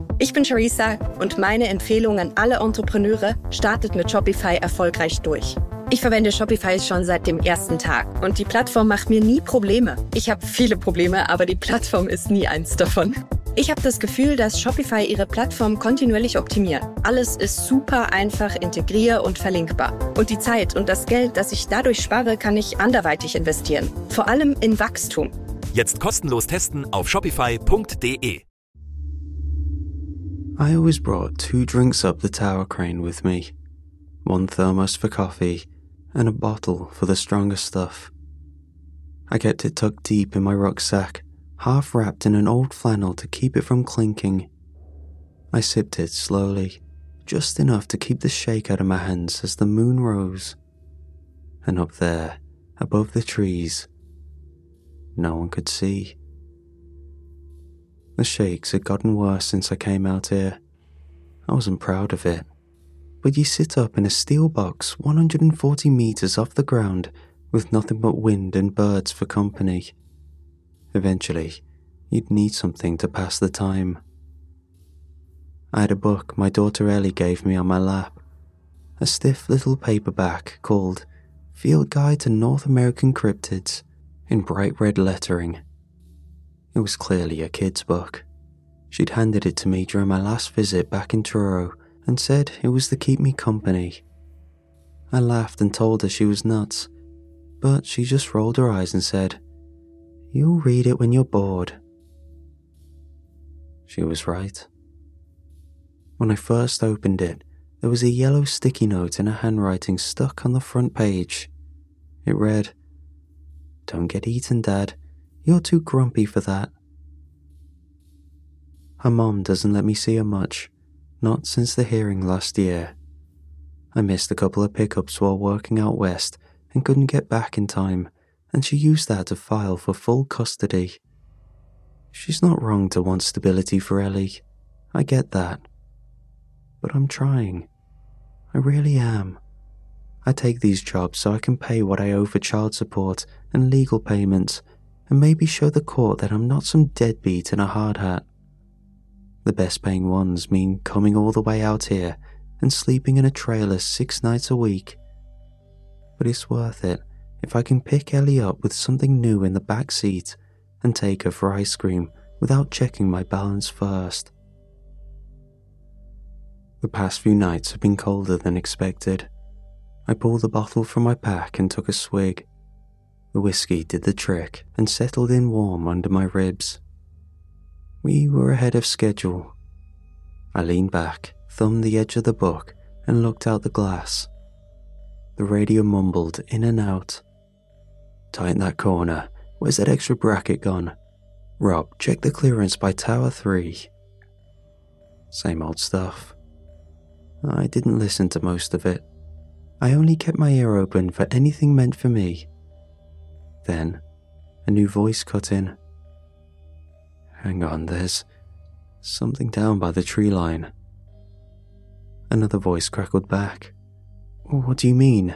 Ich bin Charissa und meine Empfehlung an alle Entrepreneure: startet mit Shopify erfolgreich durch. Ich verwende Shopify schon seit dem ersten Tag und die Plattform macht mir nie Probleme. Ich habe viele Probleme, aber die Plattform ist nie eins davon. Ich habe das Gefühl, dass Shopify ihre Plattform kontinuierlich optimiert. Alles ist super einfach integrier- und verlinkbar. Und die Zeit und das Geld, das ich dadurch spare, kann ich anderweitig investieren. Vor allem in Wachstum. Jetzt kostenlos testen auf shopify.de. I always brought 2 drinks up the tower crane with me. 1 thermos for coffee and a bottle for the stronger stuff. I kept it tucked deep in my rucksack, half wrapped in an old flannel to keep it from clinking. I sipped it slowly, just enough to keep the shake out of my hands as the moon rose. And up there, above the trees, no one could see. The shakes had gotten worse since I came out here. I wasn't proud of it. But you sit up in a steel box 140 meters off the ground with nothing but wind and birds for company. Eventually, you'd need something to pass the time. I had a book my daughter Ellie gave me on my lap, a stiff little paperback called Field Guide to North American Cryptids in bright red lettering. It was clearly a kid's book. She'd handed it to me during my last visit back in Truro and said it was to keep me company. I laughed and told her she was nuts, but she just rolled her eyes and said, "You'll read it when you're bored." She was right. When I first opened it, there was a yellow sticky note in her handwriting stuck on the front page. It read, "Don't get eaten, Dad. You're too grumpy for that." Her mom doesn't let me see her much, not since the hearing last year. I missed a couple of pickups while working out west and couldn't get back in time, and she used that to file for full custody. She's not wrong to want stability for Ellie. I get that. But I'm trying. I really am. I take these jobs so I can pay what I owe for child support and legal payments, and maybe show the court that I'm not some deadbeat in a hard hat. The best paying ones mean coming all the way out here and sleeping in a trailer 6 nights a week. But it's worth it if I can pick Ellie up with something new in the back seat and take her for ice cream without checking my balance first. The past few nights have been colder than expected. I pulled the bottle from my pack and took a swig. The whiskey did the trick and settled in warm under my ribs. We were ahead of schedule. I leaned back, thumbed the edge of the book, and looked out the glass. The radio mumbled in and out. "Tighten that corner. Where's that extra bracket gone? Rob, check the clearance by Tower 3. Same old stuff. I didn't listen to most of it. I only kept my ear open for anything meant for me. Then, a new voice cut in. "Hang on, there's something down by the tree line." Another voice crackled back. "What do you mean?"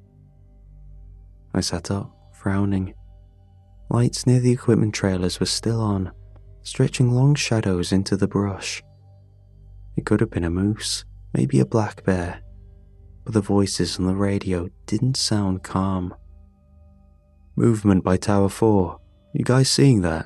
I sat up, frowning. Lights near the equipment trailers were still on, stretching long shadows into the brush. It could have been a moose, maybe a black bear, but the voices on the radio didn't sound calm. "Movement by Tower 4. You guys seeing that?"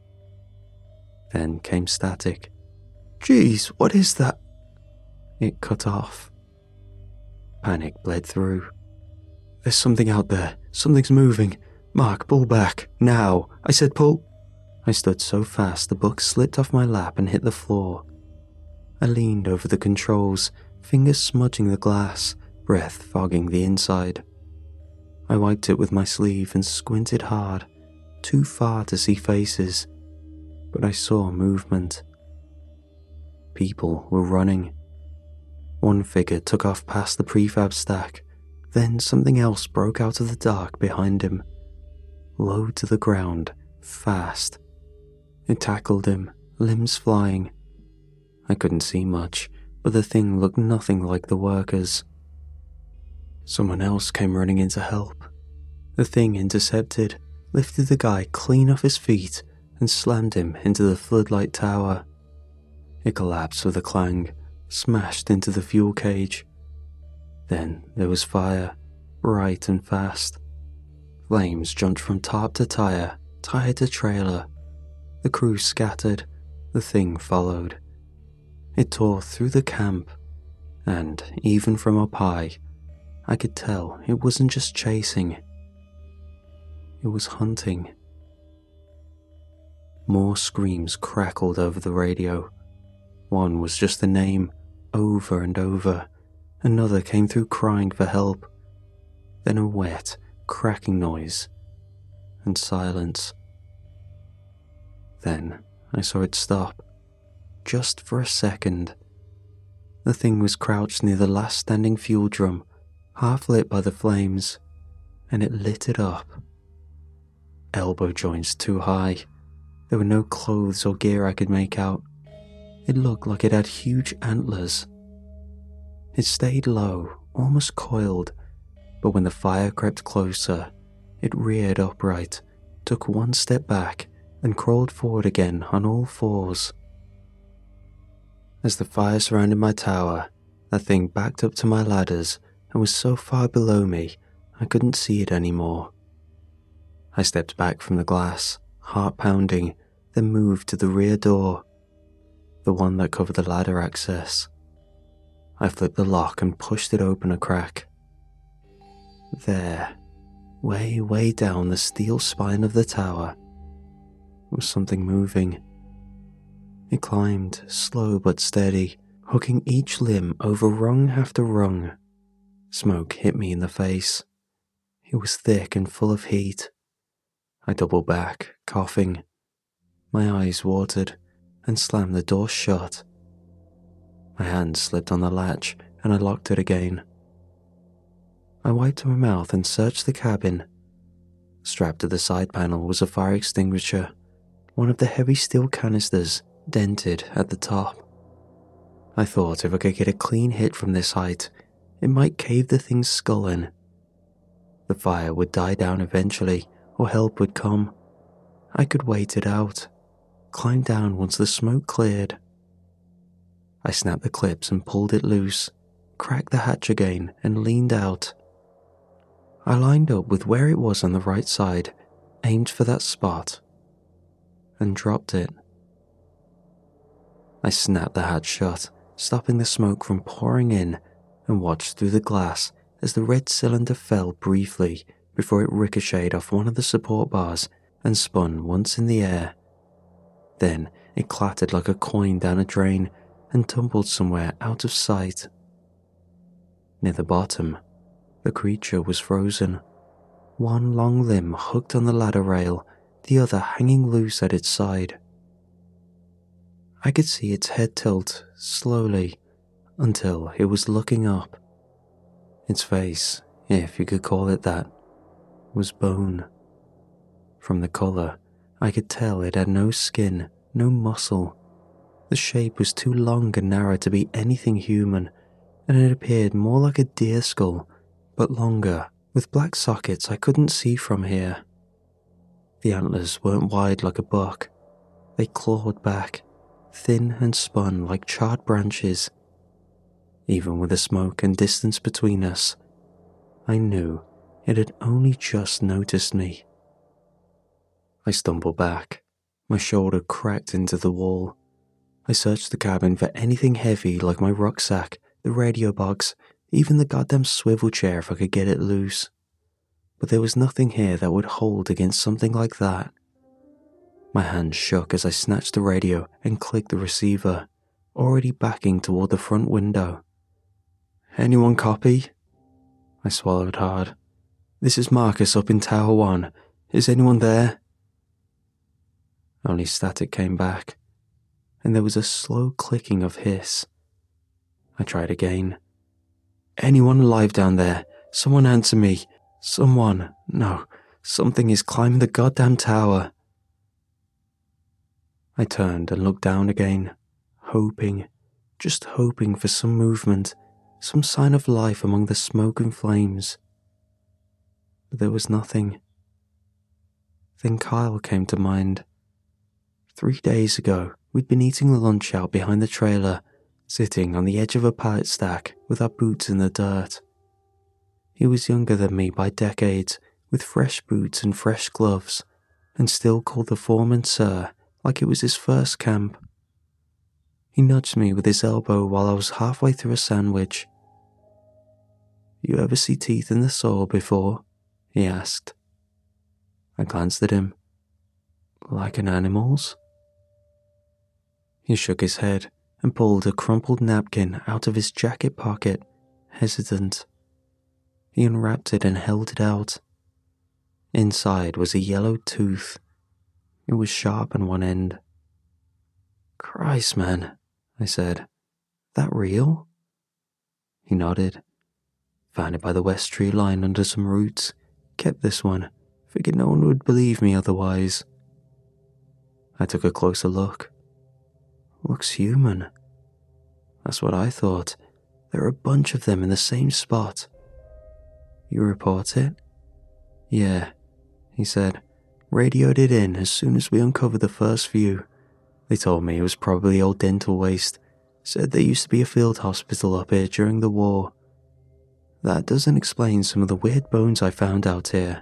Then came static. "Geez, what is that?" It cut off. Panic bled through. "There's something out there. Something's moving. Mark, pull back. Now. I said pull." I stood so fast the book slipped off my lap and hit the floor. I leaned over the controls, fingers smudging the glass, breath fogging the inside. I wiped it with my sleeve and squinted hard, too far to see faces, but I saw movement. People were running. One figure took off past the prefab stack, then something else broke out of the dark behind him. Low to the ground, fast. It tackled him, limbs flying. I couldn't see much, but the thing looked nothing like the workers. Someone else came running in to help. The thing intercepted, lifted the guy clean off his feet, and slammed him into the floodlight tower. It collapsed with a clang, smashed into the fuel cage. Then there was fire, bright and fast. Flames jumped from tarp to tire to trailer. The crew scattered, the thing followed. It tore through the camp, and even from up high, I could tell it wasn't just chasing. It was hunting. More screams crackled over the radio. One was just the name, over and over. Another came through crying for help. Then a wet, cracking noise, and silence. Then I saw it stop, just for a second. The thing was crouched near the last standing fuel drum, half lit by the flames, and it lit it up. Elbow joints too high. There were no clothes or gear I could make out. It looked like it had huge antlers. It stayed low, almost coiled, but when the fire crept closer, it reared upright, took one step back, and crawled forward again on all fours. As the fire surrounded my tower, that thing backed up to my ladders and was so far below me I couldn't see it anymore. I stepped back from the glass, heart pounding, then moved to the rear door, the one that covered the ladder access. I flipped the lock and pushed it open a crack. There, way down the steel spine of the tower, was something moving. It climbed, slow but steady, hooking each limb over rung after rung. Smoke hit me in the face. It was thick and full of heat. I doubled back, coughing. My eyes watered, and slammed the door shut. My hand slipped on the latch, and I locked it again. I wiped my mouth and searched the cabin. Strapped to the side panel was a fire extinguisher, one of the heavy steel canisters dented at the top. I thought if I could get a clean hit from this height, it might cave the thing's skull in. The fire would die down eventually, or help would come. I could wait it out, climb down once the smoke cleared. I snapped the clips and pulled it loose, cracked the hatch again and leaned out. I lined up with where it was on the right side, aimed for that spot, and dropped it. I snapped the hatch shut, stopping the smoke from pouring in, and watched through the glass as the red cylinder fell briefly before it ricocheted off one of the support bars and spun once in the air. Then it clattered like a coin down a drain and tumbled somewhere out of sight. Near the bottom, the creature was frozen, one long limb hooked on the ladder rail, the other hanging loose at its side. I could see its head tilt slowly until it was looking up. Its face, if you could call it that, was bone. From the colour, I could tell it had no skin, no muscle. The shape was too long and narrow to be anything human, and it appeared more like a deer skull, but longer, with black sockets I couldn't see from here. The antlers weren't wide like a buck. They clawed back, thin and spun like charred branches. Even with the smoke and distance between us, I knew it had only just noticed me. I stumbled back. My shoulder cracked into the wall. I searched the cabin for anything heavy like my rucksack, the radio box, even the goddamn swivel chair if I could get it loose. But there was nothing here that would hold against something like that. My hand shook as I snatched the radio and clicked the receiver, already backing toward the front window. "Anyone copy?" I swallowed hard. "This is Marcus up in Tower 1. Is anyone there?" Only static came back, and there was a slow clicking of hiss. I tried again. "Anyone alive down there? Someone answer me. Someone. No, something is climbing the goddamn tower." I turned and looked down again, hoping, just hoping for some movement, some sign of life among the smoke and flames. But there was nothing. Then Kyle came to mind. 3 days ago, we'd been eating lunch out behind the trailer, sitting on the edge of a pallet stack with our boots in the dirt. He was younger than me by decades, with fresh boots and fresh gloves, and still called the foreman sir like it was his first camp. He nudged me with his elbow while I was halfway through a sandwich. "You ever see teeth in the soil before?" he asked. I glanced at him. "Like an animal's?" He shook his head and pulled a crumpled napkin out of his jacket pocket, hesitant. He unwrapped it and held it out. Inside was a yellow tooth. It was sharp on one end. "Christ, man," I said. "That real?" He nodded. "Found it by the west tree line under some roots. Kept this one. Figured no one would believe me otherwise." I took a closer look. "Looks human." "That's what I thought. There are a bunch of them in the same spot." "You report it?" "Yeah," he said. "Radioed it in as soon as we uncovered the first few. They told me it was probably old dental waste. Said there used to be a field hospital up here during the war. That doesn't explain some of the weird bones I found out here."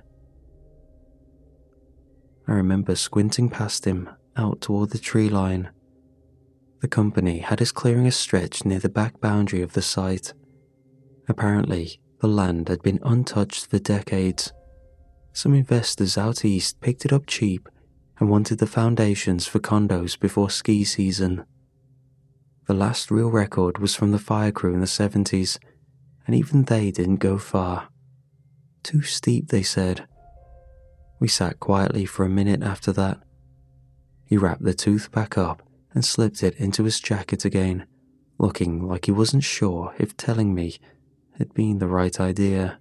I remember squinting past him, out toward the tree line. The company had us clearing a stretch near the back boundary of the site. Apparently, the land had been untouched for decades. Some investors out east picked it up cheap and wanted the foundations for condos before ski season. The last real record was from the fire crew in the 70s, and even they didn't go far. Too steep, they said. We sat quietly for a minute after that. He wrapped the tooth back up and slipped it into his jacket again, looking like he wasn't sure if telling me had been the right idea.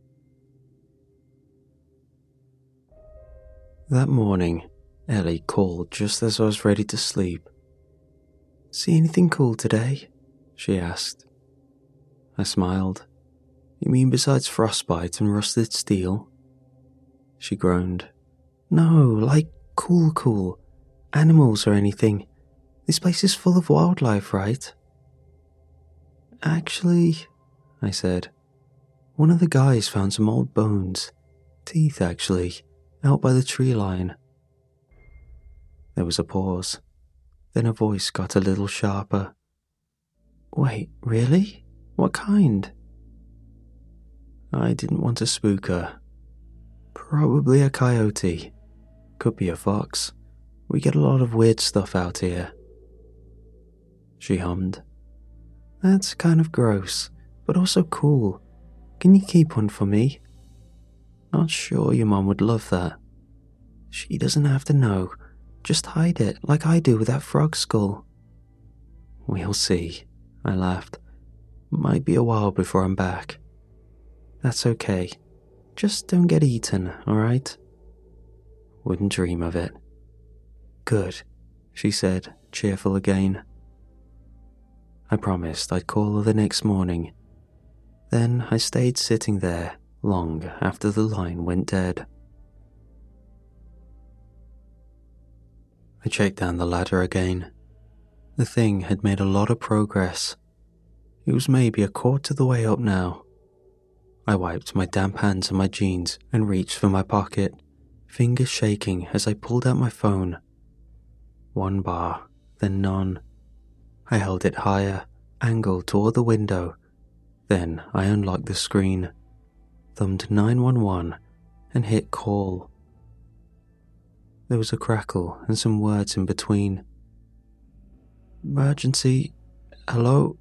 That morning, Ellie called just as I was ready to sleep. "See anything cool today?" she asked. I smiled. "You mean besides frostbite and rusted steel?" She groaned. "No, like cool. Animals or anything. This place is full of wildlife, right?" "Actually," I said, "one of the guys found some old bones. Teeth, actually, out by the tree line." There was a pause. Then her voice got a little sharper. "Wait, really? What kind?" I didn't want to spook her. "Probably a coyote. Could be a fox. We get a lot of weird stuff out here." She hummed. "That's kind of gross, but also cool. Can you keep one for me?" "Not sure your mom would love that." "She doesn't have to know. Just hide it like I do with that frog skull." "We'll see," I laughed. "Might be a while before I'm back." "That's okay. Just don't get eaten, alright?" "Wouldn't dream of it." "Good," she said, cheerful again. I promised I'd call her the next morning. Then I stayed sitting there long after the line went dead. I checked down the ladder again. The thing had made a lot of progress. It was maybe a quarter of the way up now. I wiped my damp hands on my jeans and reached for my pocket, fingers shaking as I pulled out my phone. 1 bar, then none. I held it higher, angled toward the window. Then I unlocked the screen, thumbed 911, and hit call. There was a crackle and some words in between. "Emergency, hello?"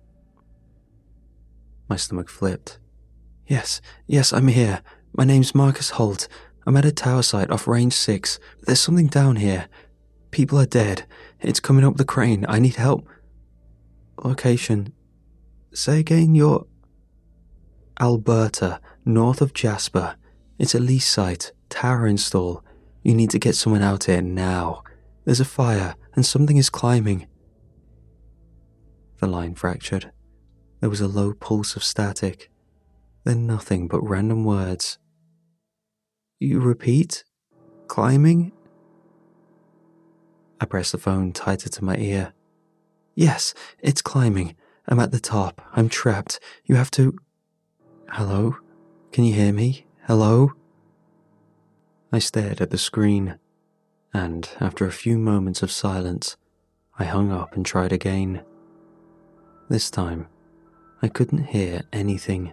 My stomach flipped. Yes, I'm here. My name's Marcus Holt. I'm at a tower site off range 6. There's something down here. People are dead. It's coming up the crane. I need help." "Location. Say again, you're..." "Alberta, north of Jasper. It's a lease site, tower install. You need to get someone out here now. There's a fire and something is climbing." The line fractured. There was a low pulse of static. Then nothing but random words. "You repeat? Climbing?" I pressed the phone tighter to my ear. Yes, it's climbing. I'm at the top. I'm trapped. You have to... Hello? Can you hear me? Hello? I stared at the screen, and after a few moments of silence, I hung up and tried again. This time, I couldn't hear anything.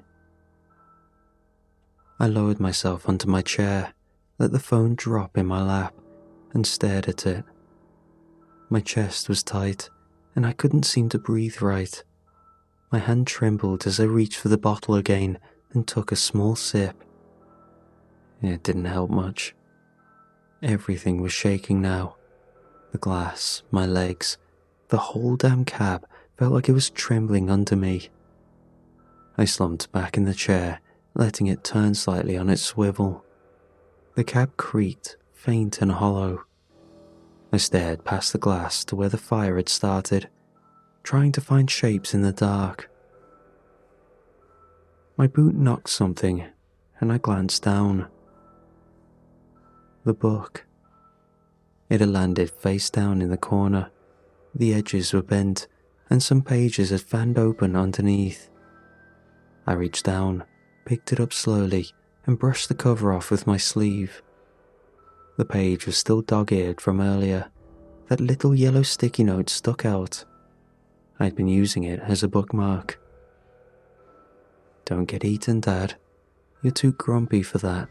I lowered myself onto my chair, let the phone drop in my lap, and stared at it. My chest was tight, and I couldn't seem to breathe right. My hand trembled as I reached for the bottle again and took a small sip. It didn't help much. Everything was shaking now. The glass, my legs, the whole damn cab felt like it was trembling under me. I slumped back in the chair, letting it turn slightly on its swivel. The cab creaked, faint and hollow. I stared past the glass to where the fire had started, trying to find shapes in the dark. My boot knocked something, and I glanced down. The book. It had landed face down in the corner. The edges were bent, and some pages had fanned open underneath. I reached down, picked it up slowly, and brushed the cover off with my sleeve. The page was still dog-eared from earlier. That little yellow sticky note stuck out. I'd been using it as a bookmark. Don't get eaten, Dad. You're too grumpy for that.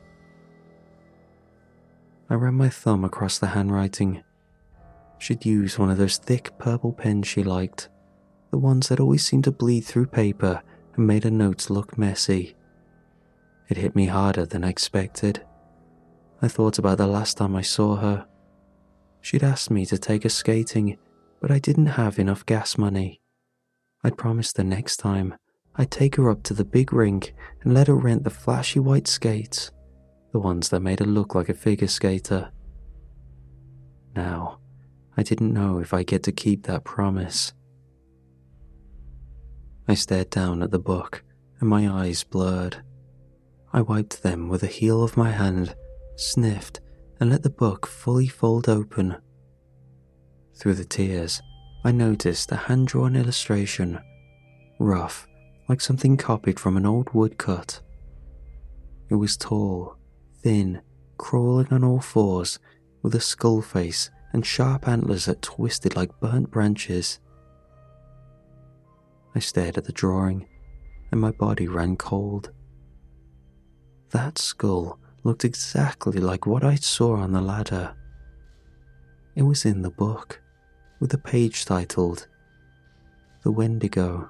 I ran my thumb across the handwriting. She'd used one of those thick purple pens she liked, the ones that always seemed to bleed through paper and made her notes look messy. It hit me harder than I expected. I thought about the last time I saw her. She'd asked me to take her skating, but I didn't have enough gas money. I'd promised the next time I'd take her up to the big rink and let her rent the flashy white skates, the ones that made her look like a figure skater. Now, I didn't know if I'd get to keep that promise. I stared down at the book, and my eyes blurred. I wiped them with the heel of my hand, sniffed, and let the book fully fold open. Through the tears, I noticed a hand-drawn illustration, rough, like something copied from an old woodcut. It was tall, thin, crawling on all fours, with a skull face and sharp antlers that twisted like burnt branches. I stared at the drawing, and my body ran cold. That skull looked exactly like what I saw on the ladder. It was in the book, with a page titled, The Wendigo.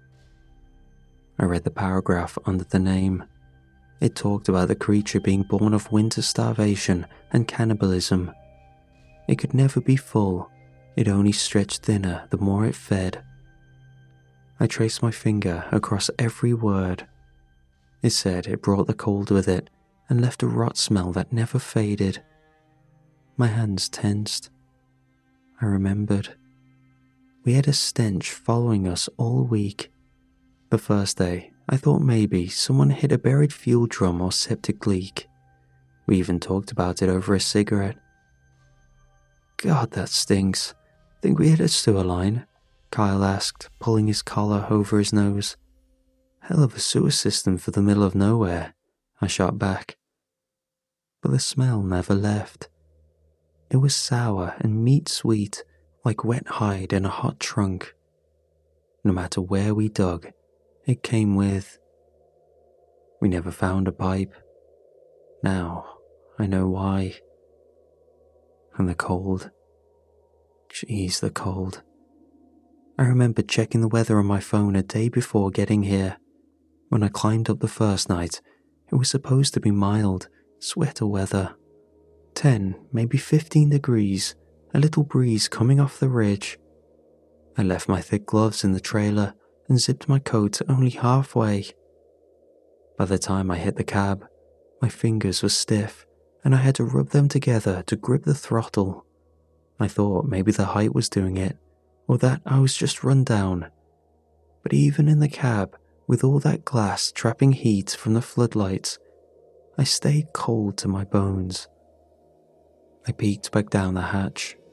I read the paragraph under the name. It talked about the creature being born of winter starvation and cannibalism. It could never be full, it only stretched thinner the more it fed. I traced my finger across every word. It said it brought the cold with it and left a rot smell that never faded. My hands tensed. I remembered. We had a stench following us all week. The first day, I thought maybe someone hit a buried fuel drum or septic leak. We even talked about it over a cigarette. God, that stinks. Think we hit a sewer line? Kyle asked, pulling his collar over his nose. Hell of a sewer system for the middle of nowhere, I shot back. But the smell never left. It was sour and meat-sweet, like wet hide in a hot trunk. No matter where we dug, it came with. We never found a pipe. Now, I know why. And the cold. Jeez, the cold. I remember checking the weather on my phone a day before getting here. When I climbed up the first night, it was supposed to be mild, sweater weather. 10, maybe 15 degrees, a little breeze coming off the ridge. I left my thick gloves in the trailer and zipped my coat only halfway. By the time I hit the cab, my fingers were stiff and I had to rub them together to grip the throttle. I thought maybe the height was doing it, or that I was just run down. But even in the cab, with all that glass trapping heat from the floodlights, I stayed cold to my bones. I peeked back down the hatch,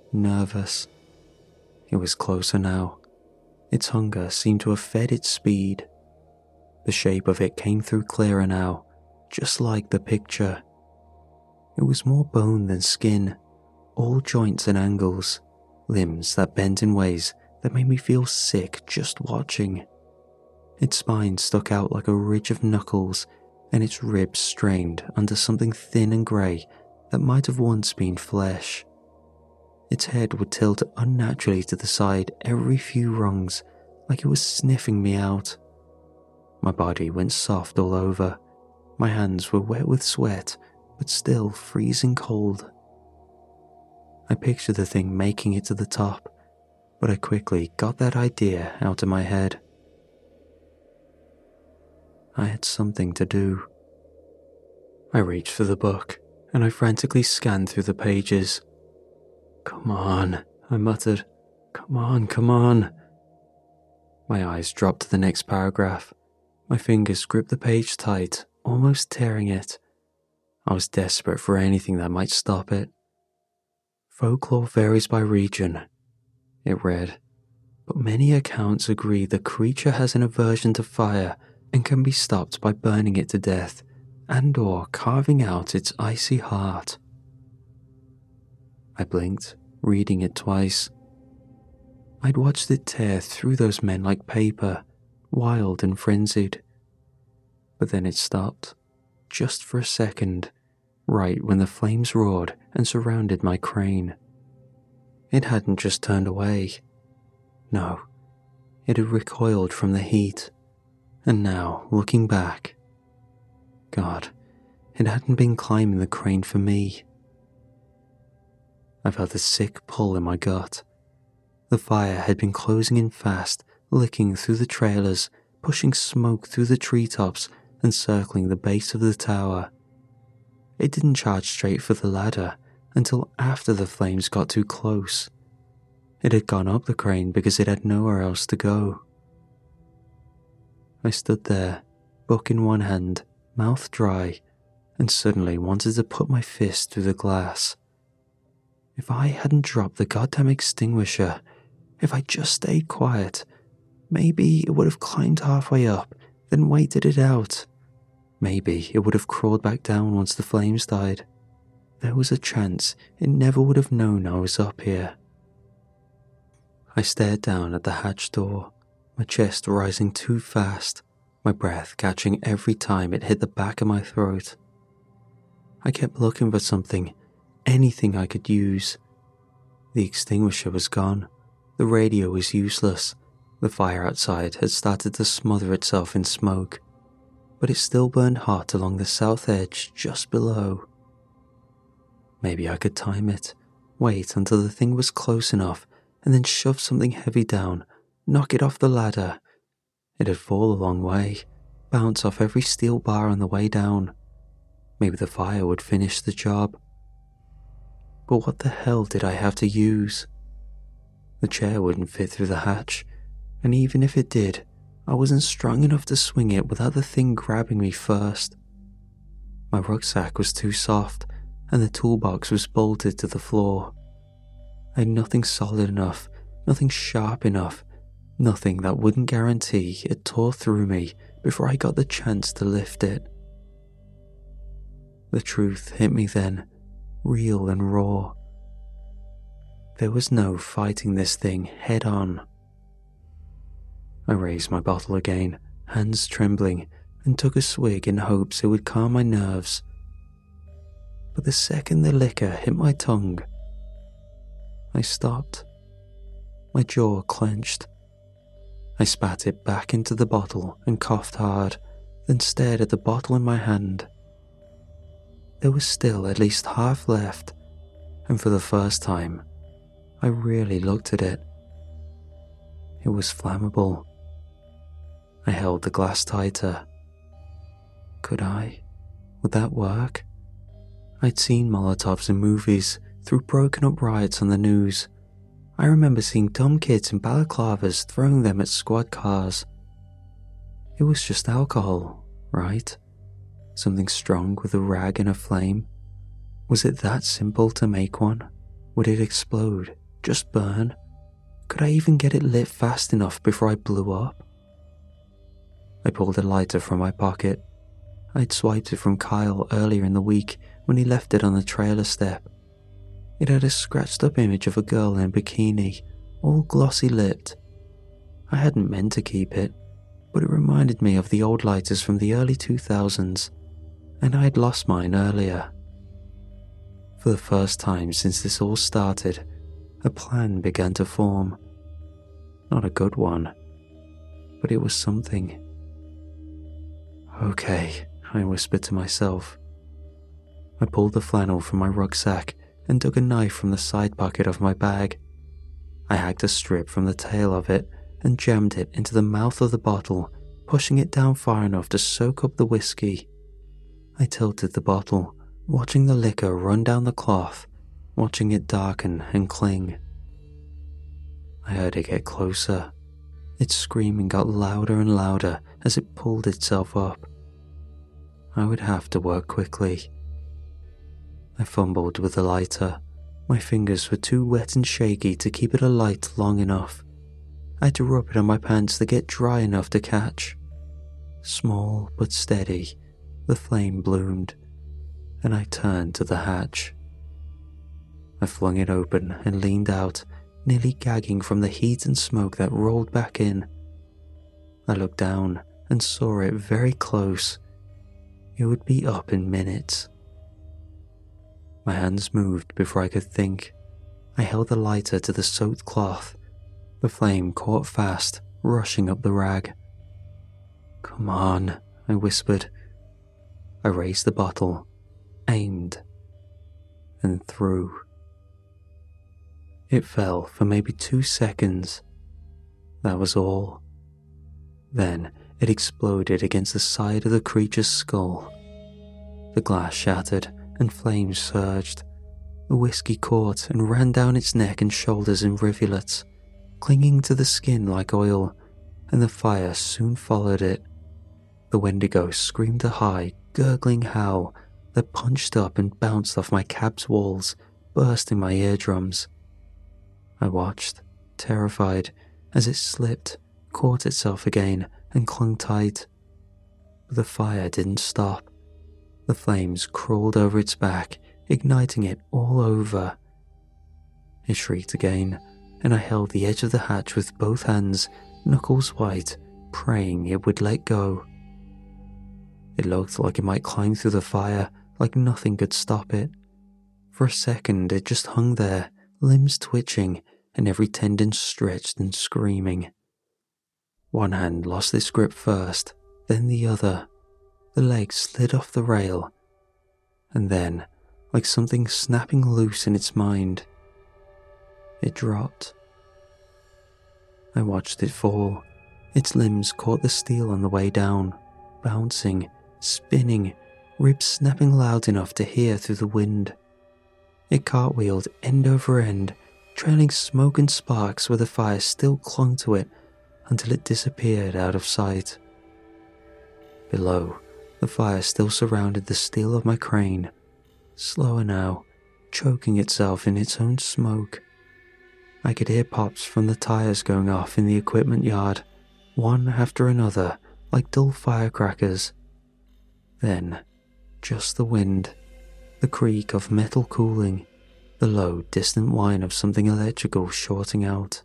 nervous. It was closer now. Its hunger seemed to have fed its speed. The shape of it came through clearer now, just like the picture. It was more bone than skin, all joints and angles, limbs that bent in ways that made me feel sick just watching. Its spine stuck out like a ridge of knuckles, and its ribs strained under something thin and grey that might have once been flesh. Its head would tilt unnaturally to the side every few rungs, like it was sniffing me out. My body went soft all over. My hands were wet with sweat, but still freezing cold. I pictured the thing making it to the top, but I quickly got that idea out of my head. I had something to do. I reached for the book, and I frantically scanned through the pages. "Come on," I muttered. "Come on, come on." My eyes dropped to the next paragraph. My fingers gripped the page tight, almost tearing it. I was desperate for anything that might stop it. "Folklore varies by region," it read, "but many accounts agree the creature has an aversion to fire and can be stopped by burning it to death and/or carving out its icy heart." I blinked, reading it twice. I'd watched it tear through those men like paper, wild and frenzied. But then it stopped, just for a second, right when the flames roared and surrounded my crane. It hadn't just turned away. No, it had recoiled from the heat. And now, looking back, God, it hadn't been climbing the crane for me. I felt a sick pull in my gut. The fire had been closing in fast, licking through the trailers, pushing smoke through the treetops and circling the base of the tower. It didn't charge straight for the ladder until after the flames got too close. It had gone up the crane because it had nowhere else to go. I stood there, book in one hand, mouth dry, and suddenly wanted to put my fist through the glass. If I hadn't dropped the goddamn extinguisher, if I just stayed quiet, maybe it would have climbed halfway up, then waited it out. Maybe it would have crawled back down once the flames died. There was a chance it never would have known I was up here. I stared down at the hatch door, my chest rising too fast, my breath catching every time it hit the back of my throat. I kept looking for something, anything I could use. The extinguisher was gone, the radio was useless, the fire outside had started to smother itself in smoke, but it still burned hot along the south edge just below. Maybe I could time it, wait until the thing was close enough, and then shove something heavy down, knock it off the ladder. It'd fall a long way, bounce off every steel bar on the way down. Maybe the fire would finish the job. But what the hell did I have to use? The chair wouldn't fit through the hatch, and even if it did, I wasn't strong enough to swing it without the thing grabbing me first. My rucksack was too soft, and the toolbox was bolted to the floor. I had nothing solid enough, nothing sharp enough, nothing that wouldn't guarantee it tore through me before I got the chance to lift it. The truth hit me then, real and raw. There was no fighting this thing head on. I raised my bottle again, hands trembling, and took a swig in hopes it would calm my nerves. But the second the liquor hit my tongue, I stopped. My jaw clenched. I spat it back into the bottle and coughed hard, then stared at the bottle in my hand. There was still at least half left, and for the first time, I really looked at it. It was flammable. I held the glass tighter. Could I? Would that work? I'd seen Molotovs in movies, through broken up riots on the news. I remember seeing dumb kids in balaclavas throwing them at squad cars. It was just alcohol, right? Something strong with a rag and a flame. Was it that simple to make one? Would it explode Just burn? Could I even get it lit fast enough before I blew up? I pulled a lighter from my pocket. I'd swiped it from Kyle earlier in the week when he left it on the trailer step. It had a scratched up image of a girl in a bikini, all glossy lipped. I hadn't meant to keep it, but it reminded me of the old lighters from the early 2000s, and I had lost mine earlier. For the first time since this all started, a plan began to form. Not a good one, but it was something. Okay, I whispered to myself. I pulled the flannel from my rucksack and took a knife from the side pocket of my bag. I hacked a strip from the tail of it and jammed it into the mouth of the bottle, pushing it down far enough to soak up the whiskey. I tilted the bottle, watching the liquor run down the cloth, watching it darken and cling. I heard it get closer. Its screaming got louder and louder as it pulled itself up. I would have to work quickly. I fumbled with the lighter. My fingers were too wet and shaky to keep it alight long enough. I had to rub it on my pants to get dry enough to catch. Small but steady, the flame bloomed, and I turned to the hatch. I flung it open and leaned out, nearly gagging from the heat and smoke that rolled back in. I looked down and saw it very close. It would be up in minutes. My hands moved before I could think. I held the lighter to the soaked cloth. The flame caught fast, rushing up the rag. "Come on," I whispered. I raised the bottle, aimed, and threw. It fell for maybe 2 seconds. That was all. Then it exploded against the side of the creature's skull. The glass shattered and flames surged. The whiskey caught and ran down its neck and shoulders in rivulets, clinging to the skin like oil, and the fire soon followed it. The Wendigo screamed a high, gurgling howl that punched up and bounced off my cab's walls, bursting my eardrums. I watched, terrified, as it slipped, caught itself again, and clung tight. But the fire didn't stop. The flames crawled over its back, igniting it all over. It shrieked again, and I held the edge of the hatch with both hands, knuckles white, praying it would let go. It looked like it might climb through the fire, like nothing could stop it. For a second it just hung there, limbs twitching, and every tendon stretched and screaming. One hand lost its grip first, then the other. The leg slid off the rail, and then, like something snapping loose in its mind, it dropped. I watched it fall. Its limbs caught the steel on the way down, bouncing, spinning, ribs snapping loud enough to hear through the wind. It cartwheeled end over end, trailing smoke and sparks where the fire still clung to it until it disappeared out of sight. Below, the fire still surrounded the steel of my crane, slower now, choking itself in its own smoke. I could hear pops from the tires going off in the equipment yard, one after another, like dull firecrackers. Then, just the wind, the creak of metal cooling, the low, distant whine of something electrical shorting out.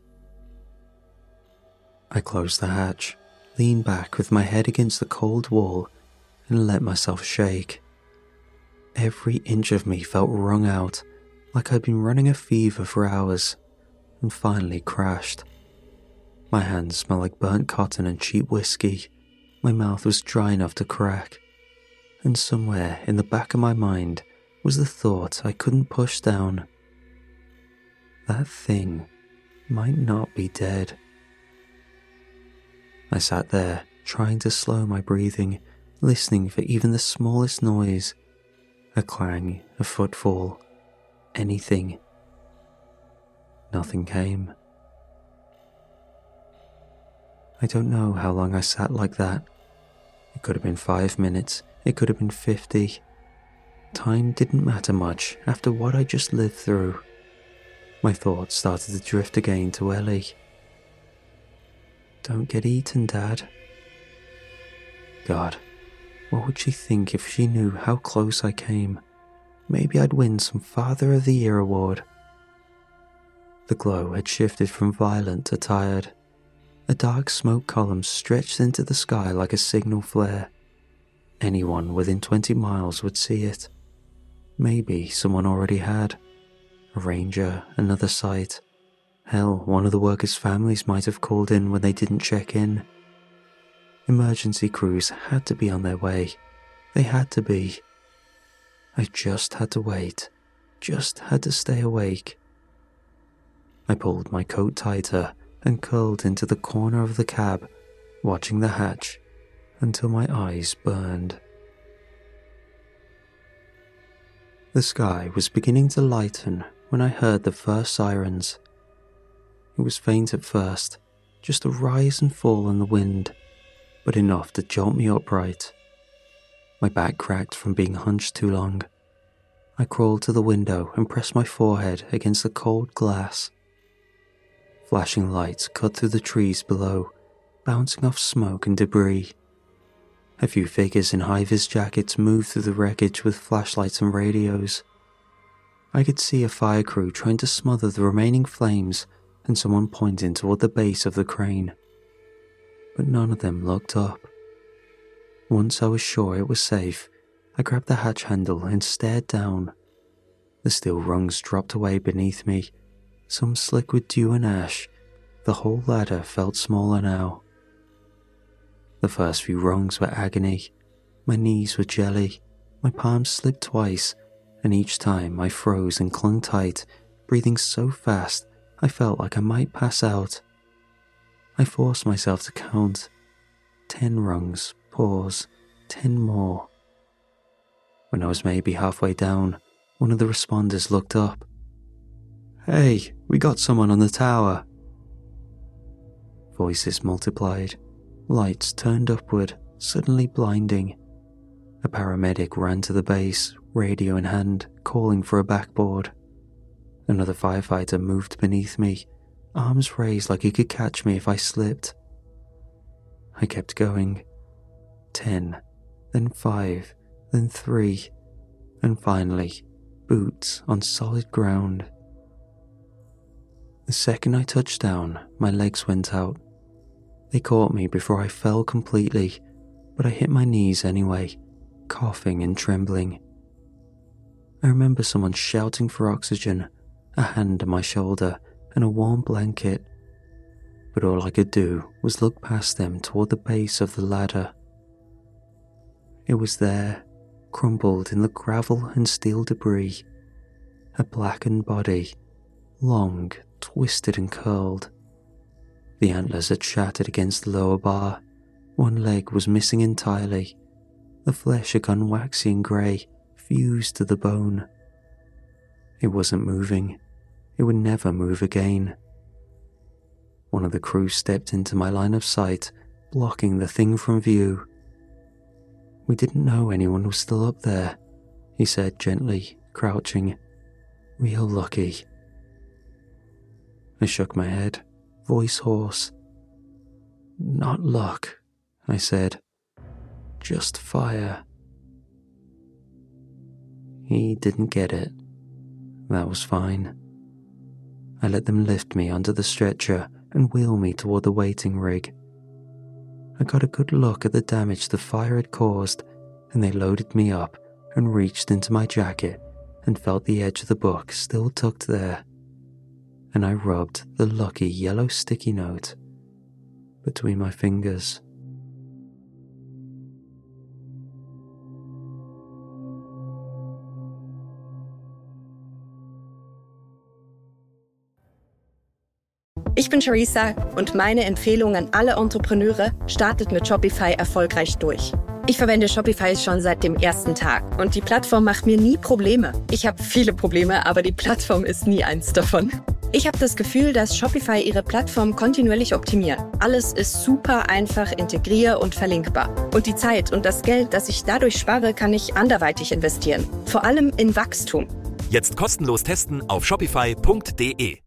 I closed the hatch, leaned back with my head against the cold wall, and let myself shake. Every inch of me felt wrung out, like I'd been running a fever for hours, and finally crashed. My hands smelled like burnt cotton and cheap whiskey. My mouth was dry enough to crack, and somewhere in the back of my mind was the thought I couldn't push down. That thing might not be dead. I sat there, trying to slow my breathing, listening for even the smallest noise, a clang, a footfall, anything. Nothing came. I don't know how long I sat like that. It could have been 5 minutes, it could have been 50. Time didn't matter much after what I just lived through. My thoughts started to drift again to Ellie. Don't get eaten, Dad. God, what would she think if she knew how close I came? Maybe I'd win some Father of the Year award. The glow had shifted from violent to tired. A dark smoke column stretched into the sky like a signal flare. Anyone within 20 miles would see it. Maybe someone already had. A ranger, another site. Hell, one of the workers' families might have called in when they didn't check in. Emergency crews had to be on their way. They had to be. I just had to wait. Just had to stay awake. I pulled my coat tighter and curled into the corner of the cab, watching the hatch until my eyes burned. The sky was beginning to lighten when I heard the first sirens. It was faint at first, just a rise and fall in the wind, but enough to jolt me upright. My back cracked from being hunched too long. I crawled to the window and pressed my forehead against the cold glass. Flashing lights cut through the trees below, bouncing off smoke and debris. A few figures in high-vis jackets moved through the wreckage with flashlights and radios. I could see a fire crew trying to smother the remaining flames and someone pointing toward the base of the crane. But none of them looked up. Once I was sure it was safe, I grabbed the hatch handle and stared down. The steel rungs dropped away beneath me, some slick with dew and ash. The whole ladder felt smaller now. The first few rungs were agony. My knees were jelly. My palms slipped twice, and each time I froze and clung tight, breathing so fast I felt like I might pass out. I forced myself to count. 10 rungs, pause, 10 more. When I was maybe halfway down, one of the responders looked up. "Hey, we got someone on the tower." Voices multiplied. Lights turned upward, suddenly blinding. A paramedic ran to the base, radio in hand, calling for a backboard. Another firefighter moved beneath me, arms raised like he could catch me if I slipped. I kept going. 10, then 5, then 3, and finally, boots on solid ground. The second I touched down, my legs went out. They caught me before I fell completely, but I hit my knees anyway, coughing and trembling. I remember someone shouting for oxygen, a hand on my shoulder, and a warm blanket. But all I could do was look past them toward the base of the ladder. It was there, crumpled in the gravel and steel debris. A blackened body, long, twisted and curled. The antlers had shattered against the lower bar. One leg was missing entirely. The flesh had gone waxy and grey, fused to the bone. It wasn't moving. It would never move again. One of the crew stepped into my line of sight, blocking the thing from view. "We didn't know anyone was still up there," he said gently, crouching. "Real lucky." I shook my head, voice hoarse. "Not luck," I said. "Just fire." He didn't get it. That was fine. I let them lift me onto the stretcher and wheel me toward the waiting rig. I got a good look at the damage the fire had caused, and they loaded me up and reached into my jacket and felt the edge of the book still tucked there. And I rubbed the lucky yellow sticky note between my fingers. Ich bin Charissa und meine Empfehlung an alle Entrepreneure: startet mit Shopify erfolgreich durch. Ich verwende Shopify schon seit dem ersten Tag und die Plattform macht mir nie Probleme. Ich habe viele Probleme, aber die Plattform ist nie eins davon. Ich habe das Gefühl, dass Shopify ihre Plattform kontinuierlich optimiert. Alles ist super einfach integrier- und verlinkbar. Und die Zeit und das Geld, das ich dadurch spare, kann ich anderweitig investieren. Vor allem in Wachstum. Jetzt kostenlos testen auf shopify.de.